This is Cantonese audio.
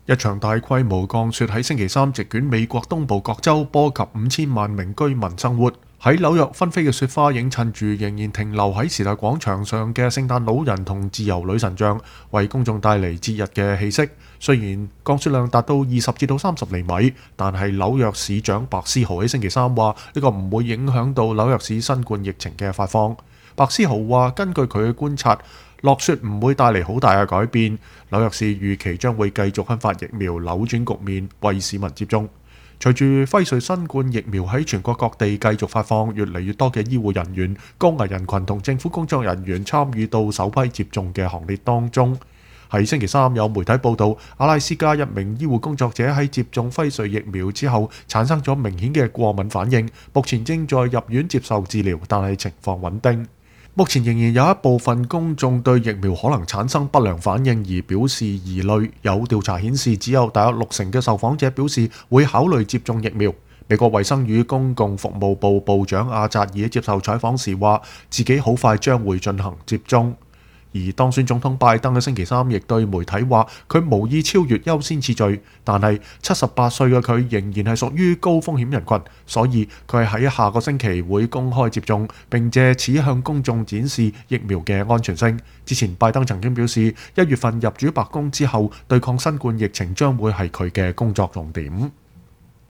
一場大規模降雪喺星期三席捲美國東部各州，波及5000萬名居民生活。喺紐約紛飛嘅雪花映襯住仍然停留喺時代廣場上嘅聖誕老人同自由女神像，為公眾帶嚟節日嘅氣息。雖然降雪量達到20至到30厘米，但係紐約市長白思豪喺星期三話呢個唔會影響到紐約市新冠疫情嘅發放。白思豪話：根據佢嘅觀察，落雪唔會帶嚟好大嘅改變。紐約市預期將會繼續開發疫苗，扭轉局面，為市民接種。隨住輝瑞新冠疫苗喺全國各地繼續發放，越嚟越多嘅醫護人員、高危人群同政府工作人員參與到首批接種嘅行列當中。喺星期三有媒體報道，阿拉斯加一名醫護工作者喺接種輝瑞疫苗之後產生咗明顯嘅過敏反應，目前正在入院接受治療，但係情況穩定。目前仍然有一部分公眾對疫苗可能產生不良反應而表示疑慮。有調查顯示，只有大約60%嘅受訪者表示會考慮接種疫苗。美國衛生與公共服務部部長阿扎爾接受採訪時話，自己好快將會進行接種。而當選總統拜登嘅星期三亦對媒體話，佢無意超越優先次序，但係78歲嘅佢仍然係屬於高風險人群，所以佢係喺下個星期會公開接種，並借此向公眾展示疫苗嘅安全性。之前拜登曾經表示，1月份入主白宮之後，對抗新冠疫情將會係佢嘅工作重點。